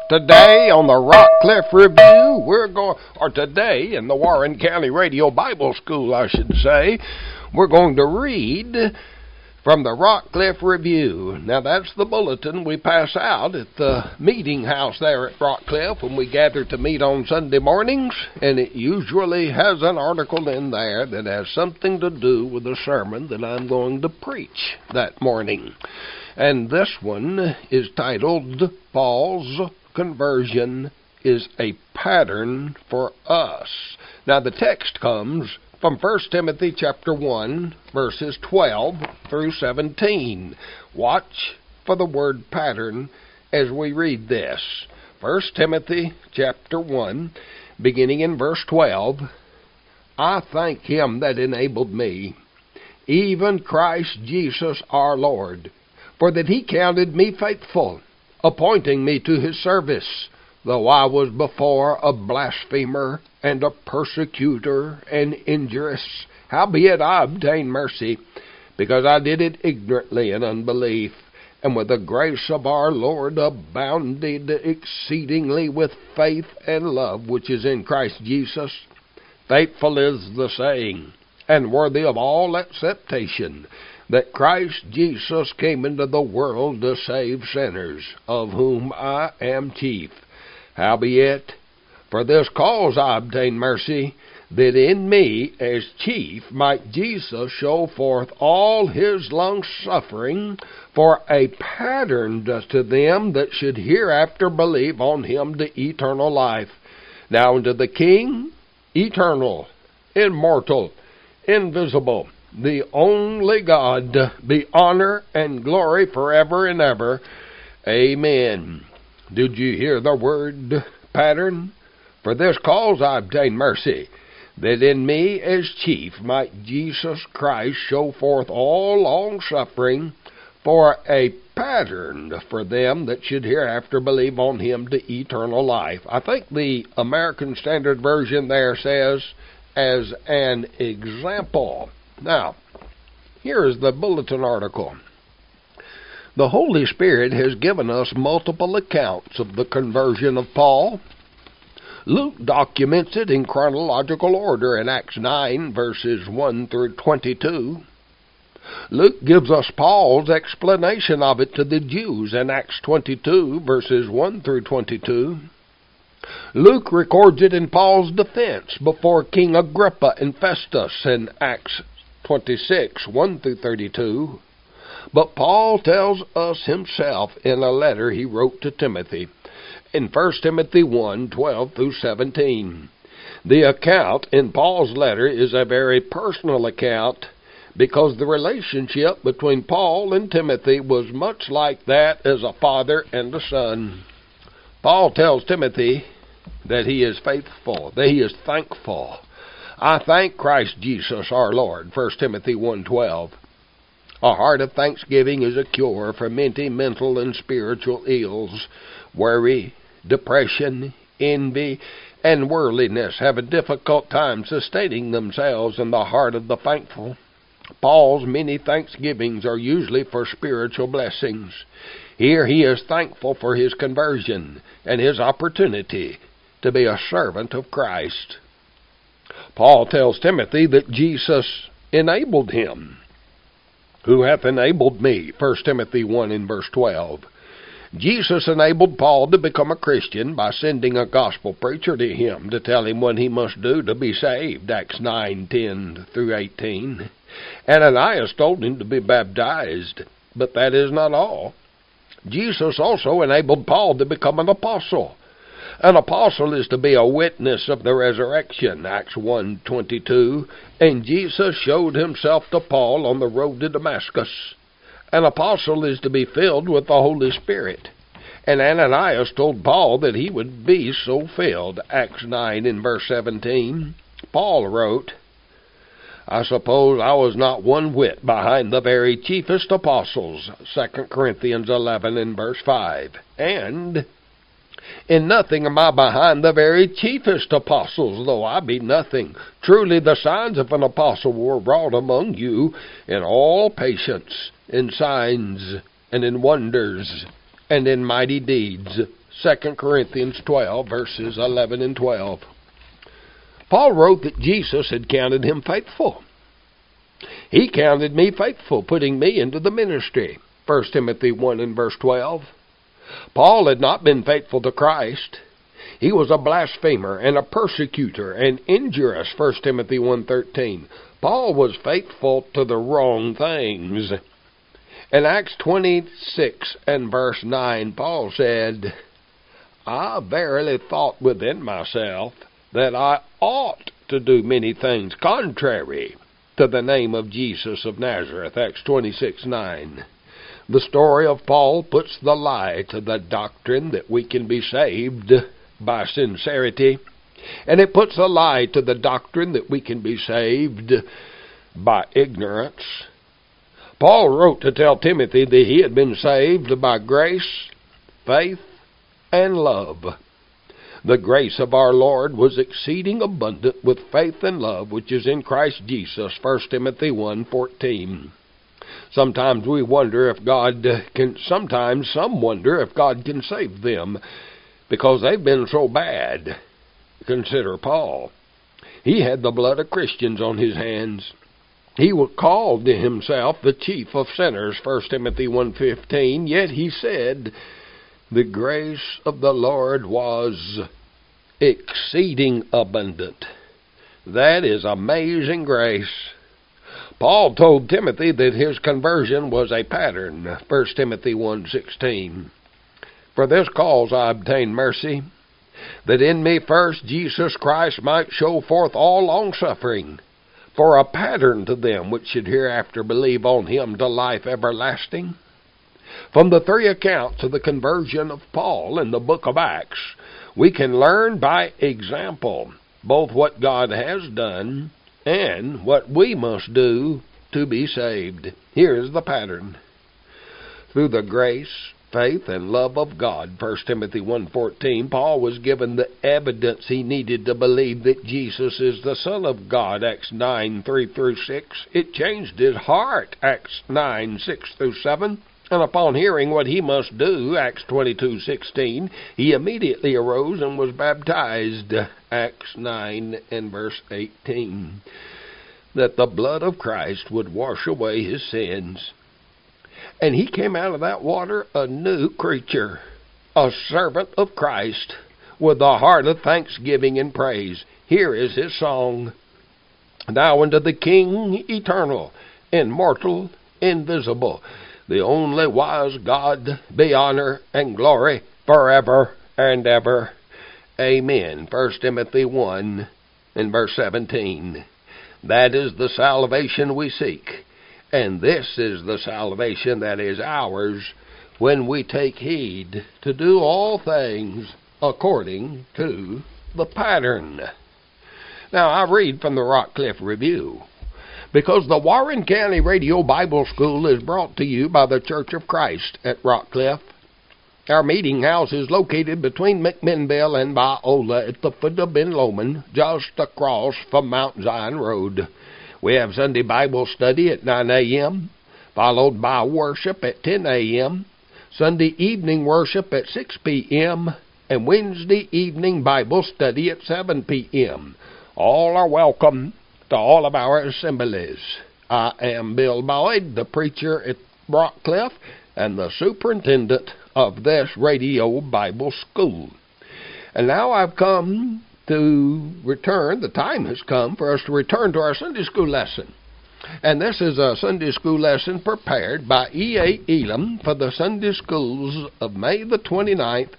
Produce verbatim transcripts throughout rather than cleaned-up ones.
Today on the Rockcliffe Review, we're going, or today in the Warren County Radio Bible School, I should say, we're going to read from the Rockcliffe Review. Now, that's the bulletin we pass out at the meeting house there at Rockcliffe when we gather to meet on Sunday mornings, and it usually has an article in there that has something to do with the sermon that I'm going to preach that morning. And this one is titled, Paul's Conversion is a Pattern for Us. Now, the text comes from First Timothy chapter one, verses twelve through seventeen. Watch for the word pattern as we read this. First Timothy chapter one, beginning in verse twelve. I thank him that enabled me, even Christ Jesus our Lord, for that he counted me faithful, appointing me to his service, though I was before a blasphemer and a persecutor and injurious. Howbeit I obtained mercy, because I did it ignorantly in unbelief, and with the grace of our Lord abounded exceedingly with faith and love which is in Christ Jesus. Faithful is the saying, and worthy of all acceptation, that Christ Jesus came into the world to save sinners, of whom I am chief. Howbeit, for this cause I obtained mercy, that in me as chief might Jesus show forth all his long-suffering for a pattern to them that should hereafter believe on him to eternal life. Now unto the King, eternal, immortal, invisible, the only God, be honor and glory forever and ever. Amen. Did you hear the word pattern? For this cause I obtained mercy, that in me as chief might Jesus Christ show forth all long-suffering for a pattern for them that should hereafter believe on him to eternal life. I think the American Standard Version there says, as an example. Now, here is the bulletin article. The Holy Spirit has given us multiple accounts of the conversion of Paul. Luke documents it in chronological order in Acts nine, verses one through twenty-two. Luke gives us Paul's explanation of it to the Jews in Acts twenty-two, verses one through twenty-two. Luke records it in Paul's defense before King Agrippa and Festus in Acts twenty-six, one through thirty-two. But Paul tells us himself in a letter he wrote to Timothy in First Timothy one, twelve through seventeen. The account in Paul's letter is a very personal account because the relationship between Paul and Timothy was much like that as a father and a son. Paul tells Timothy that he is faithful, that he is thankful. I thank Christ Jesus our Lord, First Timothy one twelve. A heart of thanksgiving is a cure for many mental and spiritual ills. Worry, depression, envy, and worldliness have a difficult time sustaining themselves in the heart of the thankful. Paul's many thanksgivings are usually for spiritual blessings. Here he is thankful for his conversion and his opportunity to be a servant of Christ. Paul tells Timothy that Jesus enabled him. Who hath enabled me? First Timothy one in verse twelve. Jesus enabled Paul to become a Christian by sending a gospel preacher to him to tell him what he must do to be saved, Acts nine, ten through eighteen. Ananias told him to be baptized, but that is not all. Jesus also enabled Paul to become an apostle. An apostle is to be a witness of the resurrection, Acts one twenty-two, and Jesus showed himself to Paul on the road to Damascus. An apostle is to be filled with the Holy Spirit, and Ananias told Paul that he would be so filled, Acts nine in verse seventeen. Paul wrote, I suppose I was not one whit behind the very chiefest apostles, Second Corinthians eleven in verse five, and in nothing am I behind the very chiefest apostles, though I be nothing. Truly the signs of an apostle were wrought among you in all patience, in signs, and in wonders, and in mighty deeds, Second Corinthians twelve, verses eleven and twelve. Paul wrote that Jesus had counted him faithful. He counted me faithful, putting me into the ministry. First Timothy one and verse twelve. Paul had not been faithful to Christ. He was a blasphemer and a persecutor and injurious. First Timothy one thirteen. Paul was faithful to the wrong things. In Acts twenty-six and verse nine, Paul said, I verily thought within myself that I ought to do many things contrary to the name of Jesus of Nazareth. Acts twenty-six nine. The story of Paul puts the lie to the doctrine that we can be saved by sincerity, and it puts a lie to the doctrine that we can be saved by ignorance. Paul wrote to tell Timothy that he had been saved by grace, faith, and love. The grace of our Lord was exceeding abundant with faith and love, which is in Christ Jesus. First Timothy one fourteen. Sometimes we wonder if God can, sometimes some wonder if God can save them because they've been so bad. Consider Paul. He had the blood of Christians on his hands. He was called to himself the chief of sinners, First Timothy one fifteen, yet he said, the grace of the Lord was exceeding abundant. That is amazing grace. Paul told Timothy that his conversion was a pattern, First Timothy one sixteen. For this cause I obtained mercy, that in me first Jesus Christ might show forth all longsuffering, for a pattern to them which should hereafter believe on him to life everlasting. From the three accounts of the conversion of Paul in the book of Acts, we can learn by example both what God has done and what we must do to be saved. Here is the pattern. Through the grace, faith, and love of God, First Timothy one fourteen, Paul was given the evidence he needed to believe that Jesus is the Son of God, Acts nine three through six. It changed his heart, Acts nine six through seven. And upon hearing what he must do, Acts twenty-two sixteen, he immediately arose and was baptized, Acts nine and verse eighteen, that the blood of Christ would wash away his sins. And he came out of that water a new creature, a servant of Christ, with a heart of thanksgiving and praise. Here is his song. Now unto the King eternal, immortal, invisible, the only wise God, be honor and glory forever and ever. Amen. First Timothy one and verse seventeen. That is the salvation we seek, and this is the salvation that is ours when we take heed to do all things according to the pattern. Now, I read from the Rockcliffe Review. Because the Warren County Radio Bible School is brought to you by the Church of Christ at Rockcliffe. Our meeting house is located between McMinnville and Biola at the foot of Ben Lomond, just across from Mount Zion Road. We have Sunday Bible study at nine a.m., followed by worship at ten a.m., Sunday evening worship at six p.m., and Wednesday evening Bible study at seven p.m. All are welcome to all of our assemblies. I am Bill Boyd, the preacher at Rockcliffe and the superintendent of this radio Bible school. And now I've come to return, the time has come for us to return to our Sunday school lesson. And this is a Sunday school lesson prepared by E A. Elam for the Sunday schools of May the twenty-ninth,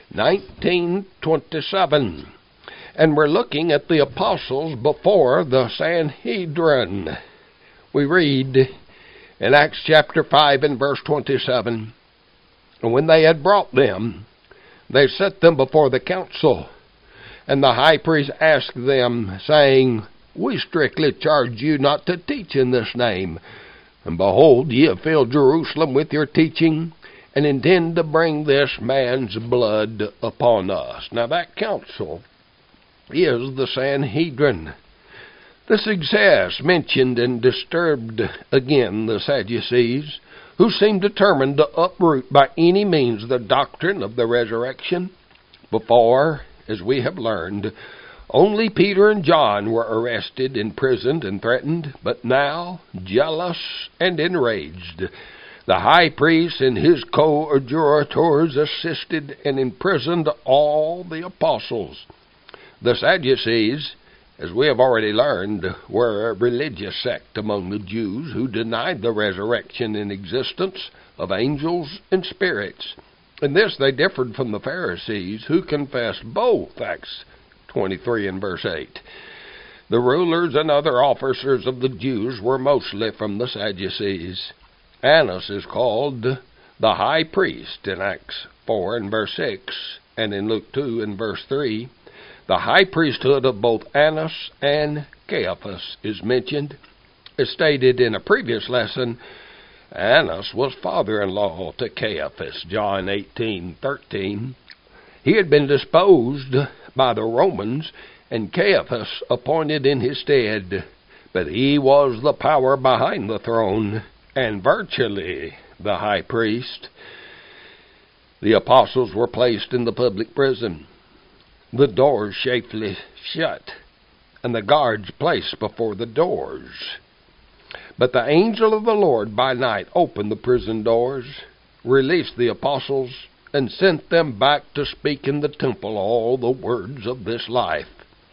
nineteen twenty-seven. And we're looking at the apostles before the Sanhedrin. We read in Acts chapter five and verse twenty-seven, and when they had brought them, they set them before the council. And the high priest asked them, saying, We strictly charge you not to teach in this name. And behold, ye have filled Jerusalem with your teaching, and intend to bring this man's blood upon us. Now that council is the Sanhedrin. The success mentioned and disturbed again the Sadducees, who seemed determined to uproot by any means the doctrine of the resurrection. Before, as we have learned, only Peter and John were arrested, imprisoned, and threatened, but now, jealous and enraged, the high priest and his coadjutors assisted and imprisoned all the apostles. The Sadducees, as we have already learned, were a religious sect among the Jews who denied the resurrection and existence of angels and spirits. In this they differed from the Pharisees, who confessed both, Acts twenty-three and verse eight. The rulers and other officers of the Jews were mostly from the Sadducees. Annas is called the high priest in Acts four and verse six, and in Luke two and verse three. The high priesthood of both Annas and Caiaphas is mentioned. As stated in a previous lesson, Annas was father-in-law to Caiaphas, John eighteen thirteen. He had been disposed by the Romans, and Caiaphas appointed in his stead, but he was the power behind the throne, and virtually the high priest. The apostles were placed in the public prison, the doors safely shut, and the guards placed before the doors. But the angel of the Lord by night opened the prison doors, released the apostles, and sent them back to speak in the temple all the words of this life.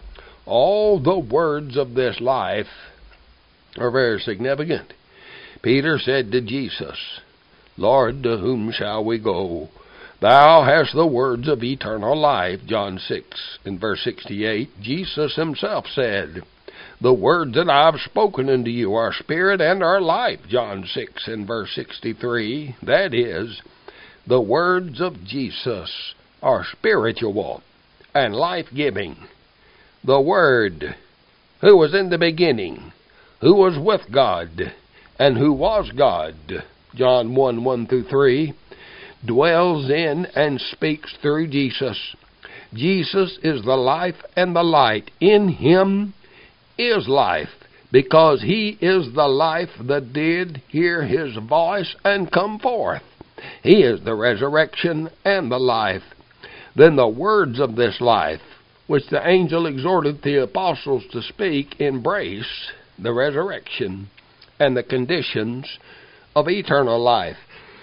All the words of this life are very significant. Peter said to Jesus, "Lord, to whom shall we go? Thou hast the words of eternal life," John six and verse sixty-eight. Jesus himself said, "The words that I have spoken unto you are spirit and are life," John six and verse sixty-three. That is, the words of Jesus are spiritual and life-giving. The Word, who was in the beginning, who was with God, and who was God, John one, one through three, dwells in and speaks through Jesus. Jesus is the life and the light. In him is life, because he is the life that did hear his voice and come forth. He is the resurrection and the life. Then the words of this life, which the angel exhorted the apostles to speak, embrace the resurrection and the conditions of eternal life.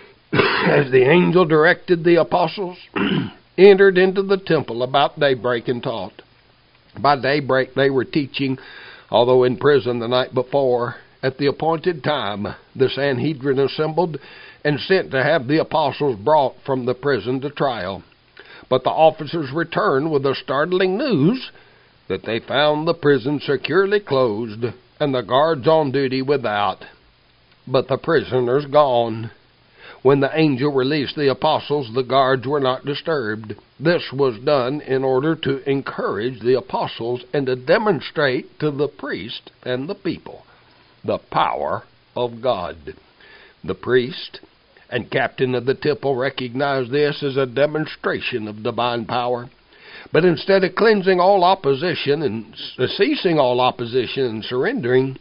As the angel directed the apostles, entered into the temple about daybreak and taught. By daybreak they were teaching, although in prison the night before. At the appointed time the Sanhedrin assembled and sent to have the apostles brought from the prison to trial. But the officers returned with the startling news that they found the prison securely closed and the guards on duty without, but the prisoners gone. When the angel released the apostles, the guards were not disturbed. This was done in order to encourage the apostles and to demonstrate to the priest and the people the power of God. The priest and captain of the temple recognized this as a demonstration of divine power. But instead of cleansing all opposition and ceasing all opposition and surrendering,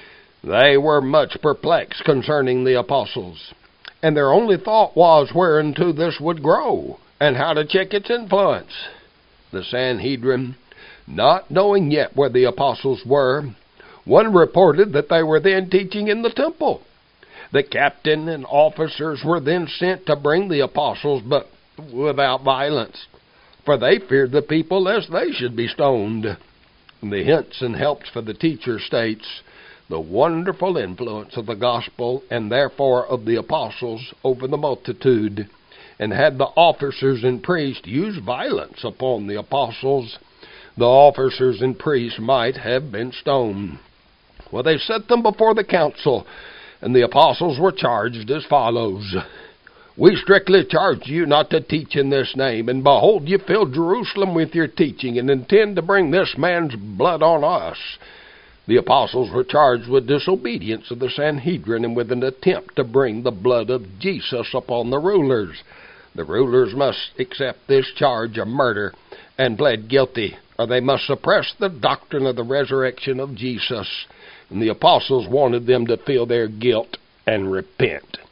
they were much perplexed concerning the apostles. And their only thought was whereunto this would grow, and how to check its influence. The Sanhedrin, not knowing yet where the apostles were, one reported that they were then teaching in the temple. The captain and officers were then sent to bring the apostles, but without violence, for they feared the people lest they should be stoned. And the hints and helps for the teacher states the wonderful influence of the gospel and therefore of the apostles over the multitude. And had the officers and priests used violence upon the apostles, the officers and priests might have been stoned. Well, they set them before the council, and the apostles were charged as follows. "We strictly charge you not to teach in this name, and behold, you fill Jerusalem with your teaching, and intend to bring this man's blood on us." The apostles were charged with disobedience of the Sanhedrin and with an attempt to bring the blood of Jesus upon the rulers. The rulers must accept this charge of murder and pled guilty or they must suppress the doctrine of the resurrection of Jesus. And the apostles wanted them to feel their guilt and repent.